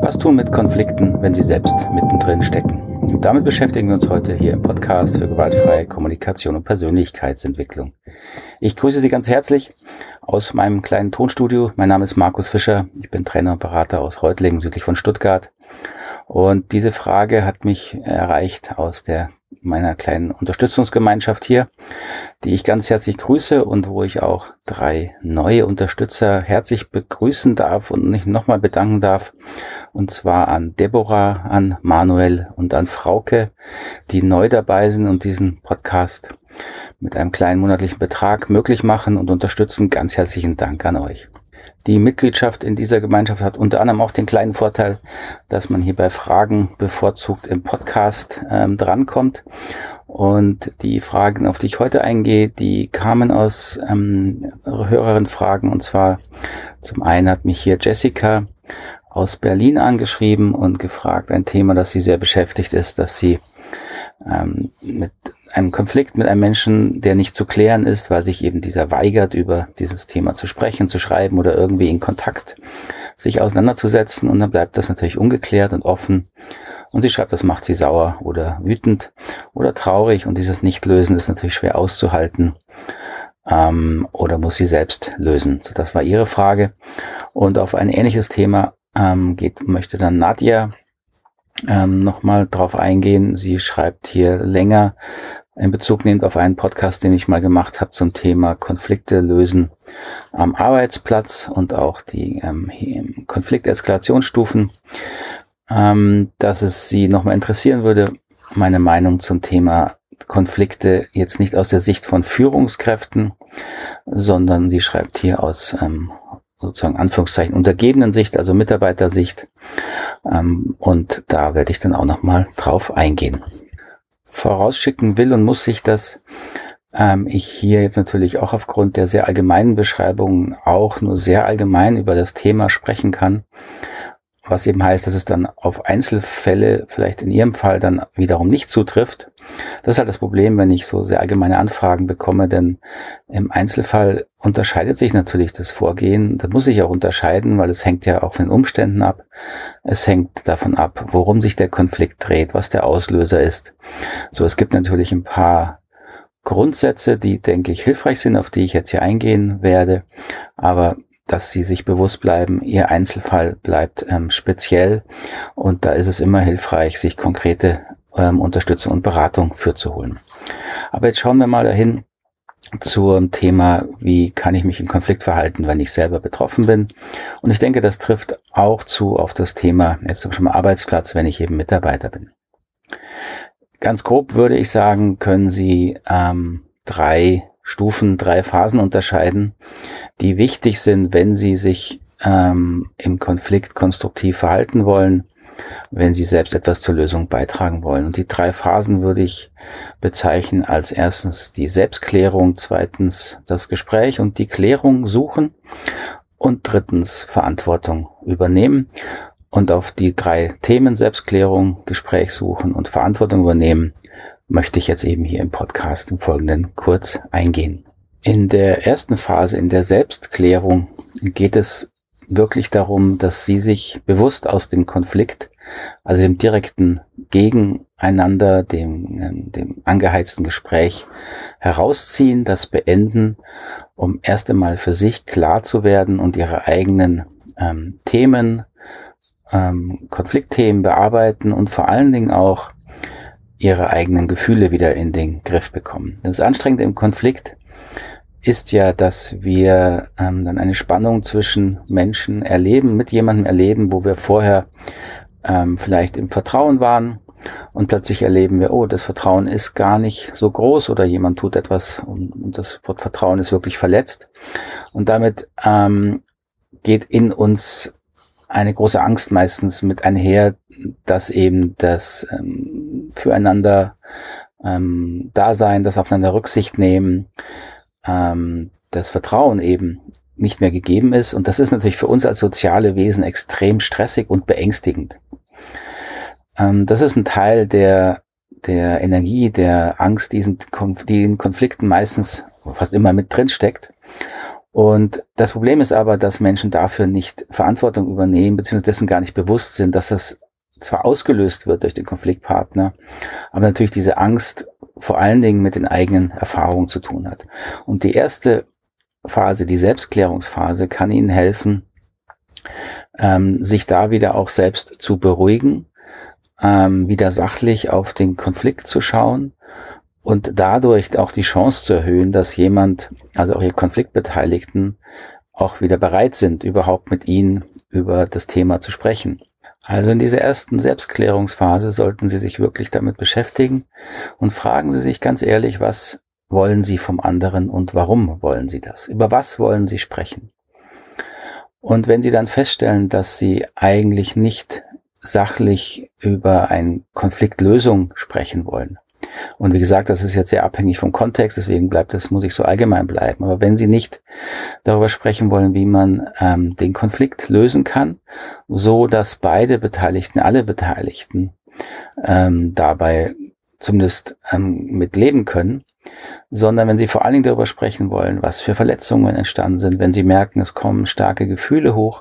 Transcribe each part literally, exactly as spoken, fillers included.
Was tun mit Konflikten, wenn sie selbst mittendrin stecken? Und damit beschäftigen wir uns heute hier im Podcast für gewaltfreie Kommunikation und Persönlichkeitsentwicklung. Ich grüße Sie ganz herzlich aus meinem kleinen Tonstudio. Mein Name ist Markus Fischer. Ich bin Trainer und Berater aus Reutlingen, südlich von Stuttgart. Und diese Frage hat mich erreicht aus der meiner kleinen Unterstützungsgemeinschaft hier, die ich ganz herzlich grüße und wo ich auch drei neue Unterstützer herzlich begrüßen darf und mich nochmal bedanken darf. Und zwar an Deborah, an Manuel und an Frauke, die neu dabei sind und diesen Podcast mit einem kleinen monatlichen Betrag möglich machen und unterstützen. Ganz herzlichen Dank an euch. Die Mitgliedschaft in dieser Gemeinschaft hat unter anderem auch den kleinen Vorteil, dass man hier bei Fragen bevorzugt im Podcast ähm, drankommt. Und die Fragen, auf die ich heute eingehe, die kamen aus ähm, Hörerinnenfragen. Und zwar zum einen hat mich hier Jessica aus Berlin angeschrieben und gefragt, ein Thema, das sie sehr beschäftigt ist, dass sie ähm, mit einem Konflikt mit einem Menschen, der nicht zu klären ist, weil sich eben dieser weigert, über dieses Thema zu sprechen, zu schreiben oder irgendwie in Kontakt sich auseinanderzusetzen. Und dann bleibt das natürlich ungeklärt und offen. Und sie schreibt, das macht sie sauer oder wütend oder traurig. Und dieses Nichtlösen ist natürlich schwer auszuhalten. Ähm, oder muss sie selbst lösen? So, das war ihre Frage. Und auf ein ähnliches Thema ähm, geht, möchte dann Nadja Ähm, nochmal drauf eingehen. Sie schreibt hier länger in Bezug nehmend auf einen Podcast, den ich mal gemacht habe zum Thema Konflikte lösen am Arbeitsplatz und auch die ähm, Konflikteskalationsstufen, ähm, dass es sie nochmal interessieren würde, meine Meinung zum Thema Konflikte jetzt nicht aus der Sicht von Führungskräften, sondern sie schreibt hier aus ähm, sozusagen Anführungszeichen untergebenen Sicht, also Mitarbeitersicht. Ähm, und da werde ich dann auch nochmal drauf eingehen. Vorausschicken will und muss ich, dass ähm, ich hier jetzt natürlich auch aufgrund der sehr allgemeinen Beschreibungen auch nur sehr allgemein über das Thema sprechen kann. Was eben heißt, dass es dann auf Einzelfälle vielleicht in Ihrem Fall dann wiederum nicht zutrifft. Das ist halt das Problem, wenn ich so sehr allgemeine Anfragen bekomme, denn im Einzelfall unterscheidet sich natürlich das Vorgehen. Das muss sich auch unterscheiden, weil es hängt ja auch von den Umständen ab. Es hängt davon ab, worum sich der Konflikt dreht, was der Auslöser ist. So, es gibt natürlich ein paar Grundsätze, die, denke ich, hilfreich sind, auf die ich jetzt hier eingehen werde, aber dass Sie sich bewusst bleiben, Ihr Einzelfall bleibt ähm, speziell und da ist es immer hilfreich, sich konkrete ähm, Unterstützung und Beratung für zu holen. Aber jetzt schauen wir mal dahin zum Thema, wie kann ich mich im Konflikt verhalten, wenn ich selber betroffen bin. Und ich denke, das trifft auch zu auf das Thema, jetzt zum Beispiel Arbeitsplatz, wenn ich eben Mitarbeiter bin. Ganz grob würde ich sagen, können Sie ähm, drei Stufen, drei Phasen unterscheiden, die wichtig sind, wenn Sie sich ähm, im Konflikt konstruktiv verhalten wollen, wenn Sie selbst etwas zur Lösung beitragen wollen. Und die drei Phasen würde ich bezeichnen als erstens die Selbstklärung, zweitens das Gespräch und die Klärung suchen und drittens Verantwortung übernehmen. Und auf die drei Themen Selbstklärung, Gespräch suchen und Verantwortung übernehmen möchte ich jetzt eben hier im Podcast im Folgenden kurz eingehen. In der ersten Phase, in der Selbstklärung, geht es wirklich darum, dass Sie sich bewusst aus dem Konflikt, also dem direkten Gegeneinander, dem, dem angeheizten Gespräch herausziehen, das beenden, um erst einmal für sich klar zu werden und Ihre eigenen ähm, Themen, ähm, Konfliktthemen bearbeiten und vor allen Dingen auch Ihre eigenen Gefühle wieder in den Griff bekommen. Das Anstrengende im Konflikt ist ja, dass wir ähm, dann eine Spannung zwischen Menschen erleben, mit jemandem erleben, wo wir vorher ähm, vielleicht im Vertrauen waren und plötzlich erleben wir, oh, das Vertrauen ist gar nicht so groß oder jemand tut etwas und, und das Vertrauen ist wirklich verletzt. Und damit ähm, geht in uns eine große Angst meistens mit einher, dass eben das ähm, füreinander ähm, Dasein, das aufeinander Rücksicht nehmen, ähm, das Vertrauen eben nicht mehr gegeben ist. Und das ist natürlich für uns als soziale Wesen extrem stressig und beängstigend. Ähm, das ist ein Teil der der Energie, der Angst, die in Konflikten meistens fast immer mit drin steckt. Und das Problem ist aber, dass Menschen dafür nicht Verantwortung übernehmen, beziehungsweise dessen gar nicht bewusst sind, dass das zwar ausgelöst wird durch den Konfliktpartner, aber natürlich diese Angst vor allen Dingen mit den eigenen Erfahrungen zu tun hat. Und die erste Phase, die Selbstklärungsphase, kann Ihnen helfen, ähm, sich da wieder auch selbst zu beruhigen, ähm, wieder sachlich auf den Konflikt zu schauen und dadurch auch die Chance zu erhöhen, dass jemand, also auch Ihre Konfliktbeteiligten, auch wieder bereit sind, überhaupt mit Ihnen über das Thema zu sprechen. Also in dieser ersten Selbstklärungsphase sollten Sie sich wirklich damit beschäftigen und fragen Sie sich ganz ehrlich, was wollen Sie vom anderen und warum wollen Sie das? Über was wollen Sie sprechen? Und wenn Sie dann feststellen, dass Sie eigentlich nicht sachlich über eine Konfliktlösung sprechen wollen, und wie gesagt, das ist jetzt sehr abhängig vom Kontext, deswegen bleibt das, muss ich so allgemein bleiben. Aber wenn Sie nicht darüber sprechen wollen, wie man ähm, den Konflikt lösen kann, so dass beide Beteiligten, alle Beteiligten ähm, dabei zumindest ähm, mitleben können, sondern wenn Sie vor allen Dingen darüber sprechen wollen, was für Verletzungen entstanden sind, wenn Sie merken, es kommen starke Gefühle hoch,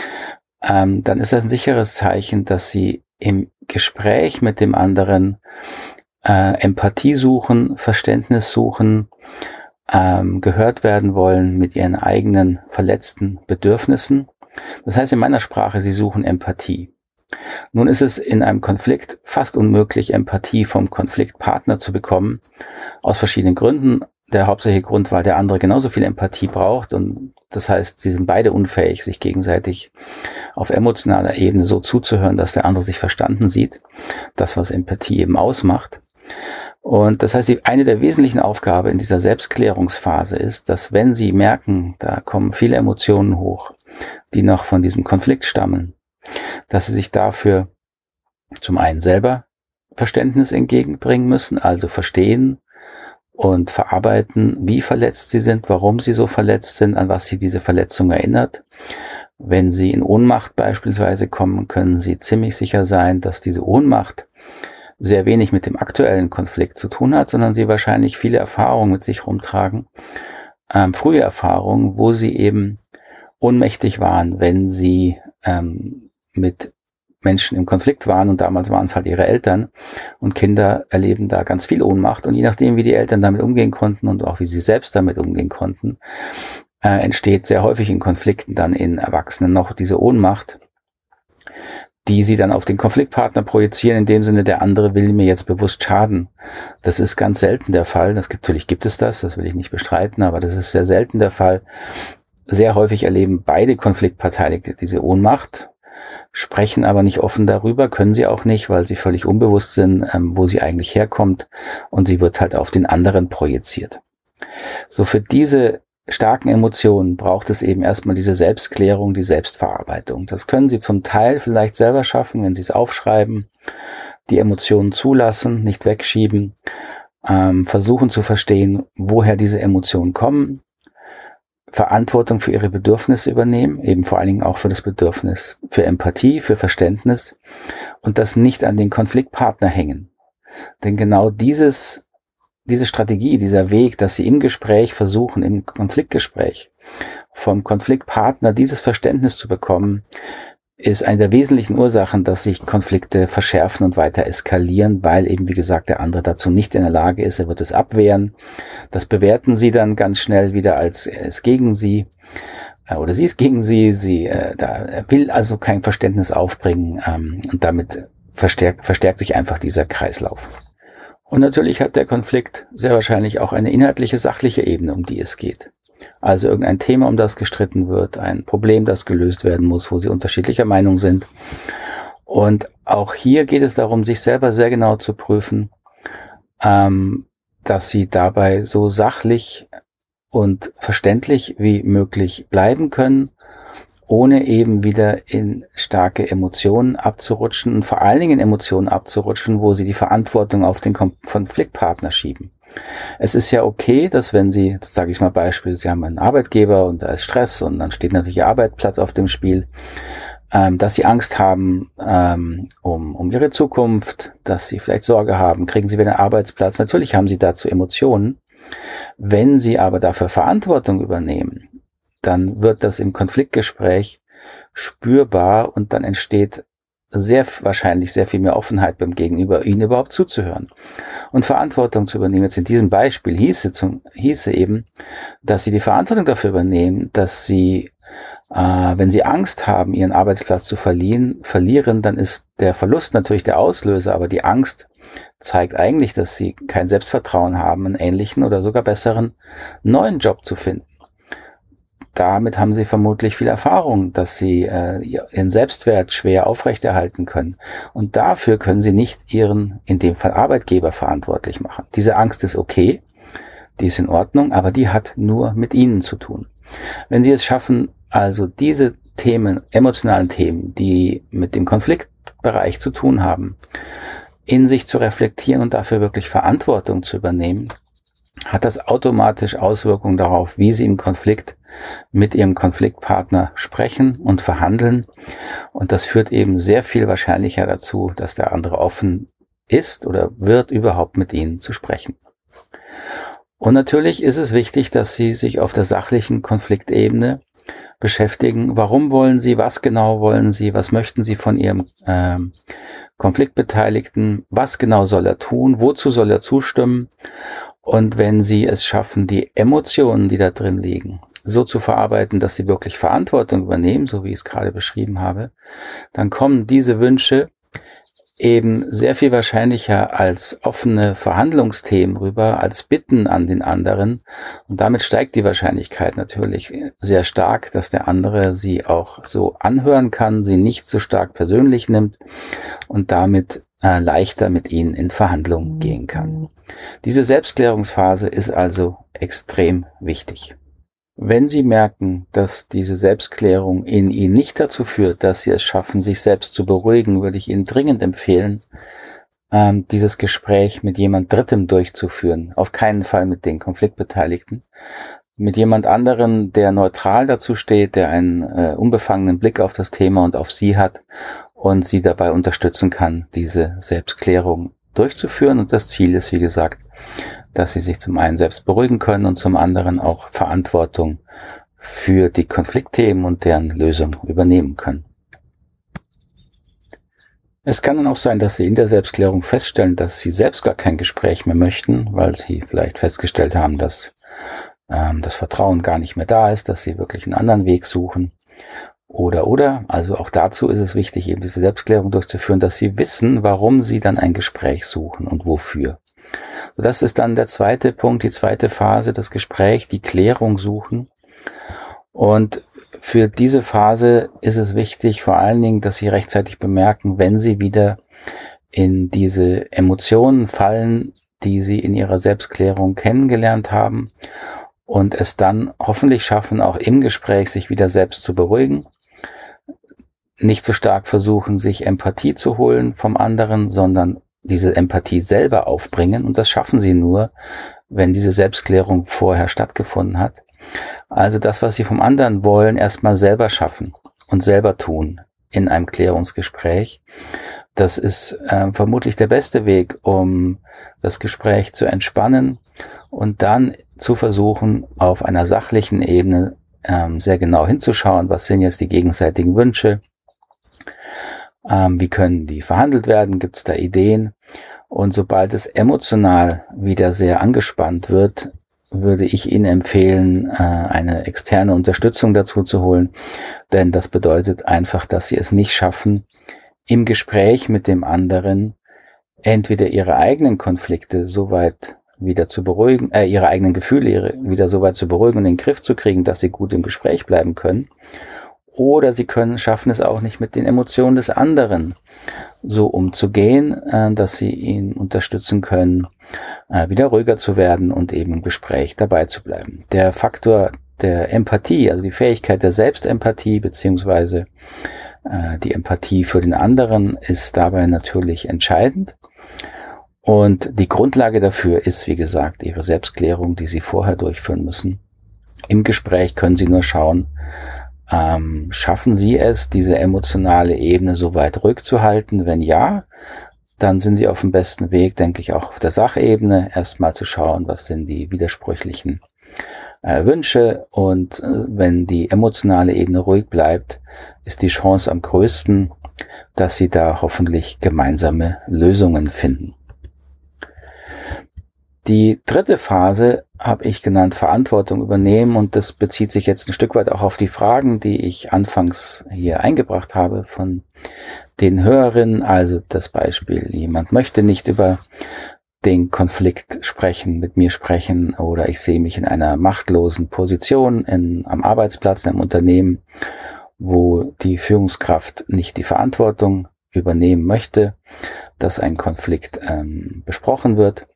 ähm, dann ist das ein sicheres Zeichen, dass Sie im Gespräch mit dem anderen Äh, Empathie suchen, Verständnis suchen, ähm, gehört werden wollen mit ihren eigenen verletzten Bedürfnissen. Das heißt in meiner Sprache, sie suchen Empathie. Nun ist es in einem Konflikt fast unmöglich, Empathie vom Konfliktpartner zu bekommen, aus verschiedenen Gründen. Der hauptsächliche Grund, weil der andere genauso viel Empathie braucht und das heißt, sie sind beide unfähig, sich gegenseitig auf emotionaler Ebene so zuzuhören, dass der andere sich verstanden sieht. Das, was Empathie eben ausmacht. Und das heißt, die, eine der wesentlichen Aufgaben in dieser Selbstklärungsphase ist, dass wenn Sie merken, da kommen viele Emotionen hoch, die noch von diesem Konflikt stammen, dass Sie sich dafür zum einen selber Verständnis entgegenbringen müssen, also verstehen und verarbeiten, wie verletzt Sie sind, warum Sie so verletzt sind, an was Sie diese Verletzung erinnert. Wenn Sie in Ohnmacht beispielsweise kommen, können Sie ziemlich sicher sein, dass diese Ohnmacht sehr wenig mit dem aktuellen Konflikt zu tun hat, sondern sie wahrscheinlich viele Erfahrungen mit sich rumtragen, ähm, frühe Erfahrungen, wo sie eben ohnmächtig waren, wenn sie ähm, mit Menschen im Konflikt waren und damals waren es halt ihre Eltern und Kinder erleben da ganz viel Ohnmacht und je nachdem, wie die Eltern damit umgehen konnten und auch wie sie selbst damit umgehen konnten, äh, entsteht sehr häufig in Konflikten dann in Erwachsenen noch diese Ohnmacht, die sie dann auf den Konfliktpartner projizieren, in dem Sinne, der andere will mir jetzt bewusst schaden. Das ist ganz selten der Fall. Das, natürlich gibt es das, das will ich nicht bestreiten, aber das ist sehr selten der Fall. Sehr häufig erleben beide Konfliktbeteiligte diese Ohnmacht, sprechen aber nicht offen darüber, können sie auch nicht, weil sie völlig unbewusst sind, ähm, wo sie eigentlich herkommt und sie wird halt auf den anderen projiziert. So, für diese starken Emotionen braucht es eben erstmal diese Selbstklärung, die Selbstverarbeitung. Das können Sie zum Teil vielleicht selber schaffen, wenn Sie es aufschreiben, die Emotionen zulassen, nicht wegschieben, ähm, versuchen zu verstehen, woher diese Emotionen kommen, Verantwortung für Ihre Bedürfnisse übernehmen, eben vor allen Dingen auch für das Bedürfnis für Empathie, für Verständnis und das nicht an den Konfliktpartner hängen. Denn genau dieses Diese Strategie, dieser Weg, dass Sie im Gespräch versuchen, im Konfliktgespräch vom Konfliktpartner dieses Verständnis zu bekommen, ist eine der wesentlichen Ursachen, dass sich Konflikte verschärfen und weiter eskalieren, weil eben, wie gesagt, der andere dazu nicht in der Lage ist. Er wird es abwehren. Das bewerten Sie dann ganz schnell wieder als er ist gegen Sie oder sie ist gegen Sie. Sie äh, da, er will also kein Verständnis aufbringen ähm, und damit verstärkt, verstärkt sich einfach dieser Kreislauf. Und natürlich hat der Konflikt sehr wahrscheinlich auch eine inhaltliche, sachliche Ebene, um die es geht. Also irgendein Thema, um das gestritten wird, ein Problem, das gelöst werden muss, wo sie unterschiedlicher Meinung sind. Und auch hier geht es darum, sich selber sehr genau zu prüfen, ähm, dass sie dabei so sachlich und verständlich wie möglich bleiben können, ohne eben wieder in starke Emotionen abzurutschen und vor allen Dingen in Emotionen abzurutschen, wo sie die Verantwortung auf den Konfliktpartner schieben. Es ist ja okay, dass wenn Sie, jetzt sage ich mal Beispiel, Sie haben einen Arbeitgeber und da ist Stress und dann steht natürlich Ihr Arbeitsplatz auf dem Spiel, ähm, dass Sie Angst haben ähm, um, um Ihre Zukunft, dass Sie vielleicht Sorge haben, kriegen Sie wieder einen Arbeitsplatz. Natürlich haben Sie dazu Emotionen. Wenn Sie aber dafür Verantwortung übernehmen, dann wird das im Konfliktgespräch spürbar und dann entsteht sehr wahrscheinlich sehr viel mehr Offenheit beim Gegenüber, ihnen überhaupt zuzuhören. Und Verantwortung zu übernehmen, jetzt in diesem Beispiel hieße, zum, hieße eben, dass sie die Verantwortung dafür übernehmen, dass sie, äh, wenn sie Angst haben, ihren Arbeitsplatz zu verlieren, verlieren, dann ist der Verlust natürlich der Auslöser, aber die Angst zeigt eigentlich, dass sie kein Selbstvertrauen haben, einen ähnlichen oder sogar besseren neuen Job zu finden. Damit haben sie vermutlich viel Erfahrung, dass sie äh, ihren Selbstwert schwer aufrechterhalten können. Und dafür können sie nicht ihren, in dem Fall Arbeitgeber, verantwortlich machen. Diese Angst ist okay, die ist in Ordnung, aber die hat nur mit ihnen zu tun. Wenn sie es schaffen, also diese Themen, emotionalen Themen, die mit dem Konfliktbereich zu tun haben, in sich zu reflektieren und dafür wirklich Verantwortung zu übernehmen, hat das automatisch Auswirkungen darauf, wie sie im Konflikt mit ihrem Konfliktpartner sprechen und verhandeln. Und das führt eben sehr viel wahrscheinlicher dazu, dass der andere offen ist oder wird, überhaupt mit ihnen zu sprechen. Und natürlich ist es wichtig, dass sie sich auf der sachlichen Konfliktebene beschäftigen. Warum wollen sie? Was genau wollen sie? Was möchten sie von ihrem ähm, Konfliktbeteiligten? Was genau soll er tun? Wozu soll er zustimmen? Und wenn sie es schaffen, die Emotionen, die da drin liegen, so zu verarbeiten, dass sie wirklich Verantwortung übernehmen, so wie ich es gerade beschrieben habe, dann kommen diese Wünsche eben sehr viel wahrscheinlicher als offene Verhandlungsthemen rüber, als Bitten an den anderen. Und damit steigt die Wahrscheinlichkeit natürlich sehr stark, dass der andere sie auch so anhören kann, sie nicht so stark persönlich nimmt und damit äh, leichter mit ihnen in Verhandlungen gehen kann. Diese Selbstklärungsphase ist also extrem wichtig. Wenn Sie merken, dass diese Selbstklärung in Ihnen nicht dazu führt, dass Sie es schaffen, sich selbst zu beruhigen, würde ich Ihnen dringend empfehlen, ähm, dieses Gespräch mit jemand Drittem durchzuführen. Auf keinen Fall mit den Konfliktbeteiligten. Mit jemand anderen, der neutral dazu steht, der einen äh, unbefangenen Blick auf das Thema und auf Sie hat und Sie dabei unterstützen kann, diese Selbstklärung durchzuführen. Und das Ziel ist, wie gesagt, dass sie sich zum einen selbst beruhigen können und zum anderen auch Verantwortung für die Konfliktthemen und deren Lösung übernehmen können. Es kann dann auch sein, dass sie in der Selbstklärung feststellen, dass sie selbst gar kein Gespräch mehr möchten, weil sie vielleicht festgestellt haben, dass ähm, das Vertrauen gar nicht mehr da ist, dass sie wirklich einen anderen Weg suchen. Oder, oder, also auch dazu ist es wichtig, eben diese Selbstklärung durchzuführen, dass sie wissen, warum sie dann ein Gespräch suchen und wofür. So, das ist dann der zweite Punkt, die zweite Phase, das Gespräch, die Klärung suchen. Und für diese Phase ist es wichtig, vor allen Dingen, dass Sie rechtzeitig bemerken, wenn Sie wieder in diese Emotionen fallen, die Sie in Ihrer Selbstklärung kennengelernt haben und es dann hoffentlich schaffen, auch im Gespräch sich wieder selbst zu beruhigen. Nicht so stark versuchen, sich Empathie zu holen vom anderen, sondern diese Empathie selber aufbringen. Und das schaffen sie nur, wenn diese Selbstklärung vorher stattgefunden hat. Also das, was sie vom anderen wollen, erstmal selber schaffen und selber tun in einem Klärungsgespräch. Das ist äh, vermutlich der beste Weg, um das Gespräch zu entspannen und dann zu versuchen, auf einer sachlichen Ebene ähm, sehr genau hinzuschauen, was sind jetzt die gegenseitigen Wünsche, ähm, wie können die verhandelt werden, gibt es da Ideen. Und sobald es emotional wieder sehr angespannt wird, würde ich Ihnen empfehlen, eine externe Unterstützung dazu zu holen, denn das bedeutet einfach, dass Sie es nicht schaffen, im Gespräch mit dem anderen entweder Ihre eigenen Konflikte so weit wieder zu beruhigen, äh, Ihre eigenen Gefühle ihre, wieder so weit zu beruhigen und in den Griff zu kriegen, dass Sie gut im Gespräch bleiben können, oder Sie können schaffen es auch nicht mit den Emotionen des anderen so umzugehen, dass Sie ihn unterstützen können, wieder ruhiger zu werden und eben im Gespräch dabei zu bleiben. Der Faktor der Empathie, also die Fähigkeit der Selbstempathie beziehungsweise die Empathie für den anderen, ist dabei natürlich entscheidend. Und die Grundlage dafür ist, wie gesagt, Ihre Selbstklärung, die Sie vorher durchführen müssen. Im Gespräch können Sie nur schauen, Ähm, schaffen Sie es, diese emotionale Ebene so weit ruhig zu halten? Wenn ja, dann sind Sie auf dem besten Weg, denke ich, auch auf der Sachebene erstmal zu schauen, was sind die widersprüchlichen äh, Wünsche und äh, wenn die emotionale Ebene ruhig bleibt, ist die Chance am größten, dass sie da hoffentlich gemeinsame Lösungen finden. Die dritte Phase habe ich genannt Verantwortung übernehmen und das bezieht sich jetzt ein Stück weit auch auf die Fragen, die ich anfangs hier eingebracht habe von den Hörerinnen. Also das Beispiel, jemand möchte nicht über den Konflikt sprechen, mit mir sprechen oder ich sehe mich in einer machtlosen Position in, am Arbeitsplatz, in einem Unternehmen, wo die Führungskraft nicht die Verantwortung übernehmen möchte, dass ein Konflikt ähm, besprochen wird.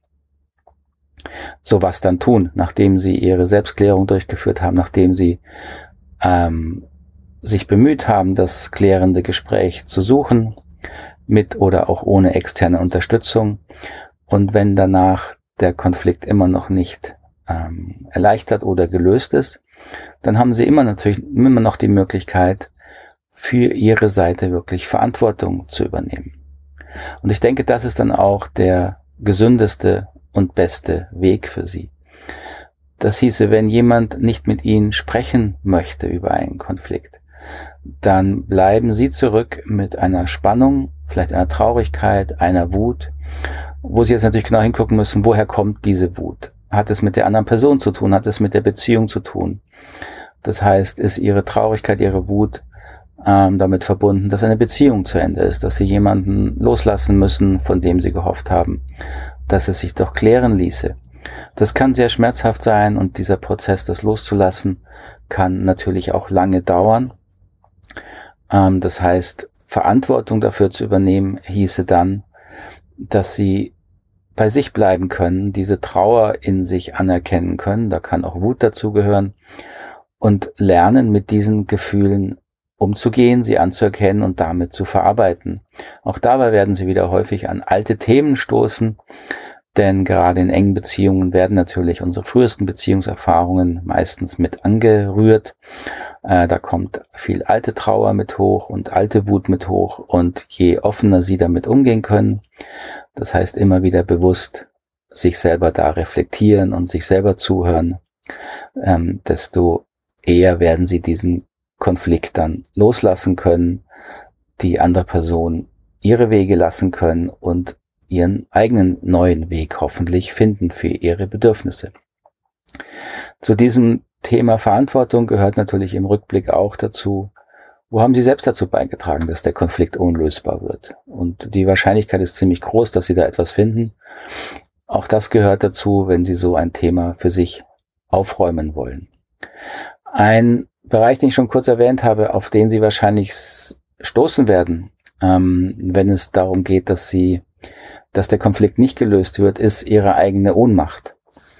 So was dann tun, nachdem sie ihre Selbstklärung durchgeführt haben, nachdem sie ähm, sich bemüht haben, das klärende Gespräch zu suchen, mit oder auch ohne externe Unterstützung. Und wenn danach der Konflikt immer noch nicht ähm, erleichtert oder gelöst ist, dann haben sie immer natürlich immer noch die Möglichkeit, für ihre Seite wirklich Verantwortung zu übernehmen. Und ich denke, das ist dann auch der gesündeste und beste Weg für sie. Das hieße, wenn jemand nicht mit ihnen sprechen möchte über einen Konflikt, dann bleiben sie zurück mit einer Spannung, vielleicht einer Traurigkeit, einer Wut, wo sie jetzt natürlich genau hingucken müssen, woher kommt diese Wut? Hat es mit der anderen Person zu tun? Hat es mit der Beziehung zu tun? Das heißt, ist ihre Traurigkeit, ihre Wut ähm, damit verbunden, dass eine Beziehung zu Ende ist, dass sie jemanden loslassen müssen, von dem sie gehofft haben, dass es sich doch klären ließe. Das kann sehr schmerzhaft sein und dieser Prozess, das loszulassen, kann natürlich auch lange dauern. Ähm, das heißt, Verantwortung dafür zu übernehmen, hieße dann, dass sie bei sich bleiben können, diese Trauer in sich anerkennen können, da kann auch Wut dazugehören und lernen, mit diesen Gefühlen umzugehen, sie anzuerkennen und damit zu verarbeiten. Auch dabei werden sie wieder häufig an alte Themen stoßen, denn gerade in engen Beziehungen werden natürlich unsere frühesten Beziehungserfahrungen meistens mit angerührt. Äh, da kommt viel alte Trauer mit hoch und alte Wut mit hoch und je offener sie damit umgehen können, das heißt immer wieder bewusst sich selber da reflektieren und sich selber zuhören, ähm, desto eher werden sie diesen Konflikt dann loslassen können, die andere Person ihre Wege lassen können und ihren eigenen neuen Weg hoffentlich finden für ihre Bedürfnisse. Zu diesem Thema Verantwortung gehört natürlich im Rückblick auch dazu, wo haben Sie selbst dazu beigetragen, dass der Konflikt unlösbar wird? Und die Wahrscheinlichkeit ist ziemlich groß, dass Sie da etwas finden. Auch das gehört dazu, wenn Sie so ein Thema für sich aufräumen wollen. Ein Bereich, den ich schon kurz erwähnt habe, auf den Sie wahrscheinlich stoßen werden, ähm, wenn es darum geht, dass Sie dass der Konflikt nicht gelöst wird, ist ihre eigene Ohnmacht,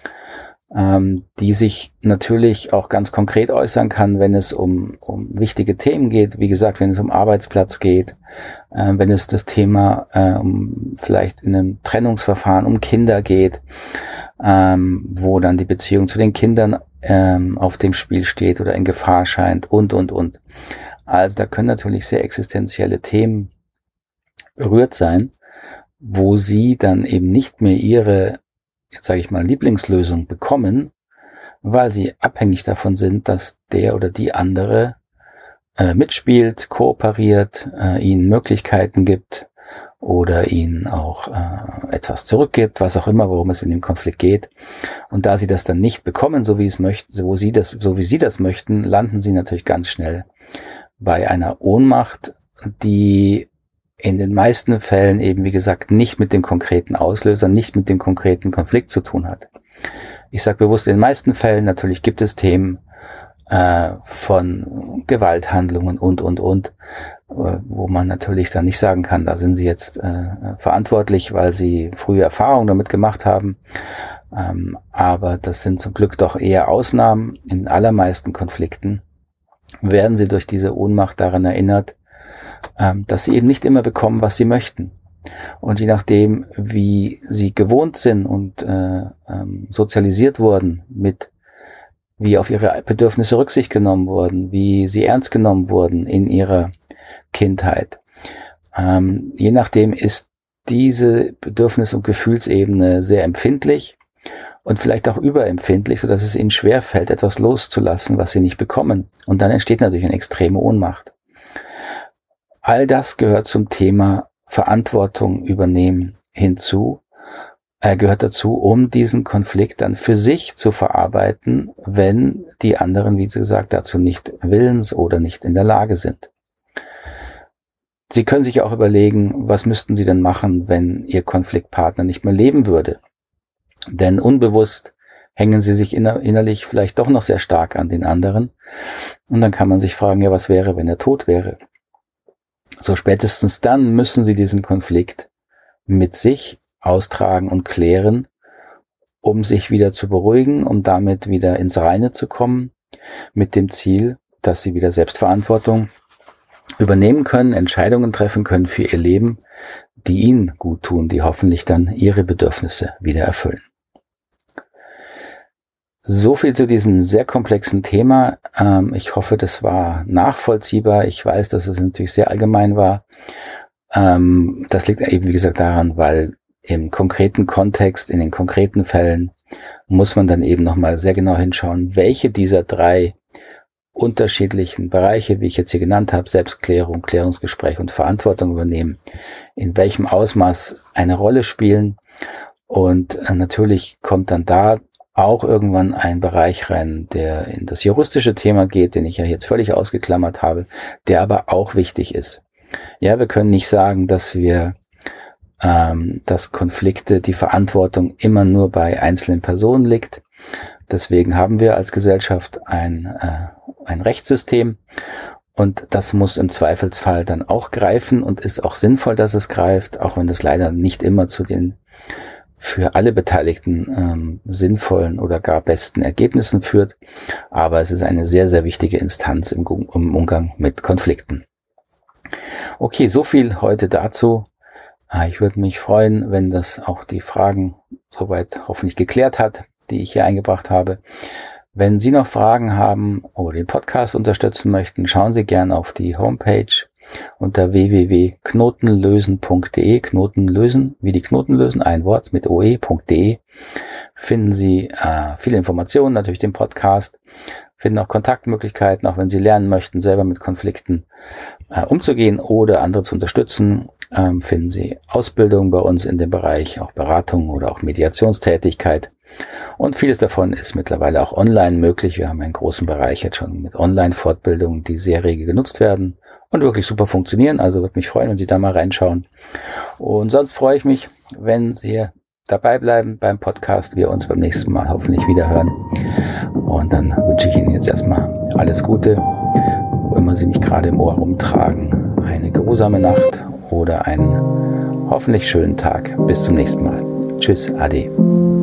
ähm, die sich natürlich auch ganz konkret äußern kann, wenn es um, um wichtige Themen geht, wie gesagt, wenn es um Arbeitsplatz geht, äh, wenn es das Thema äh, um vielleicht in einem Trennungsverfahren um Kinder geht, ähm, wo dann die Beziehung zu den Kindern ähm, auf dem Spiel steht oder in Gefahr scheint und, und, und. Also da können natürlich sehr existenzielle Themen berührt sein, wo sie dann eben nicht mehr ihre, jetzt sage ich mal, Lieblingslösung bekommen, weil sie abhängig davon sind, dass der oder die andere äh, mitspielt, kooperiert, äh, ihnen Möglichkeiten gibt oder ihnen auch äh, etwas zurückgibt, was auch immer, worum es in dem Konflikt geht. Und da sie das dann nicht bekommen, so wie es möchten, so sie das, so wie sie das möchten, landen sie natürlich ganz schnell bei einer Ohnmacht, die in den meisten Fällen eben, wie gesagt, nicht mit dem konkreten Auslöser, nicht mit dem konkreten Konflikt zu tun hat. Ich sage bewusst, in den meisten Fällen natürlich gibt es Themen äh, von Gewalthandlungen und, und, und, äh, wo man natürlich dann nicht sagen kann, da sind sie jetzt äh, verantwortlich, weil sie frühe Erfahrungen damit gemacht haben. Ähm, aber das sind zum Glück doch eher Ausnahmen. In den allermeisten Konflikten werden sie durch diese Ohnmacht daran erinnert, dass sie eben nicht immer bekommen, was sie möchten. Und je nachdem, wie sie gewohnt sind und äh, ähm, sozialisiert wurden, mit wie auf ihre Bedürfnisse Rücksicht genommen wurden, wie sie ernst genommen wurden in ihrer Kindheit, ähm, je nachdem ist diese Bedürfnis- und Gefühlsebene sehr empfindlich und vielleicht auch überempfindlich, sodass es ihnen schwerfällt, etwas loszulassen, was sie nicht bekommen. Und dann entsteht natürlich eine extreme Ohnmacht. All das gehört zum Thema Verantwortung übernehmen hinzu. Er gehört dazu, um diesen Konflikt dann für sich zu verarbeiten, wenn die anderen, wie gesagt, dazu nicht willens oder nicht in der Lage sind. Sie können sich auch überlegen, was müssten Sie denn machen, wenn Ihr Konfliktpartner nicht mehr leben würde? Denn unbewusst hängen Sie sich inner- innerlich vielleicht doch noch sehr stark an den anderen. Und dann kann man sich fragen, ja, was wäre, wenn er tot wäre? So spätestens dann müssen Sie diesen Konflikt mit sich austragen und klären, um sich wieder zu beruhigen, um damit wieder ins Reine zu kommen, mit dem Ziel, dass Sie wieder Selbstverantwortung übernehmen können, Entscheidungen treffen können für Ihr Leben, die Ihnen gut tun, die hoffentlich dann Ihre Bedürfnisse wieder erfüllen. So viel zu diesem sehr komplexen Thema. Ich hoffe, das war nachvollziehbar. Ich weiß, dass es natürlich sehr allgemein war. Das liegt eben, wie gesagt, daran, weil im konkreten Kontext, in den konkreten Fällen muss man dann eben nochmal sehr genau hinschauen, welche dieser drei unterschiedlichen Bereiche, wie ich jetzt hier genannt habe, Selbstklärung, Klärungsgespräch und Verantwortung übernehmen, in welchem Ausmaß eine Rolle spielen. Und natürlich kommt dann da auch irgendwann ein Bereich rein, der in das juristische Thema geht, den ich ja jetzt völlig ausgeklammert habe, der aber auch wichtig ist. Ja, wir können nicht sagen, dass wir, ähm, dass Konflikte, die Verantwortung immer nur bei einzelnen Personen liegt. Deswegen haben wir als Gesellschaft ein, äh, ein Rechtssystem und das muss im Zweifelsfall dann auch greifen und ist auch sinnvoll, dass es greift, auch wenn das leider nicht immer zu den für alle Beteiligten ähm, sinnvollen oder gar besten Ergebnissen führt. Aber es ist eine sehr, sehr wichtige Instanz im, im Umgang mit Konflikten. Okay, so viel heute dazu. Ich würde mich freuen, wenn das auch die Fragen soweit hoffentlich geklärt hat, die ich hier eingebracht habe. Wenn Sie noch Fragen haben oder den Podcast unterstützen möchten, schauen Sie gerne auf die Homepage unter w w w punkt knotenlösen punkt de, Knoten lösen, wie die Knoten lösen, ein Wort mit oe.de, finden Sie äh, viele Informationen, natürlich den Podcast, finden auch Kontaktmöglichkeiten, auch wenn Sie lernen möchten, selber mit Konflikten äh, umzugehen oder andere zu unterstützen, ähm, finden Sie Ausbildung bei uns in dem Bereich, auch Beratung oder auch Mediationstätigkeit. Und vieles davon ist mittlerweile auch online möglich. Wir haben einen großen Bereich jetzt schon mit Online-Fortbildungen, die sehr rege genutzt werden und wirklich super funktionieren. Also würde mich freuen, wenn Sie da mal reinschauen. Und sonst freue ich mich, wenn Sie dabei bleiben beim Podcast. Wir uns beim nächsten Mal hoffentlich wieder hören. Und dann wünsche ich Ihnen jetzt erstmal alles Gute, wo immer Sie mich gerade im Ohr rumtragen. Eine geruhsame Nacht oder einen hoffentlich schönen Tag. Bis zum nächsten Mal. Tschüss, Ade.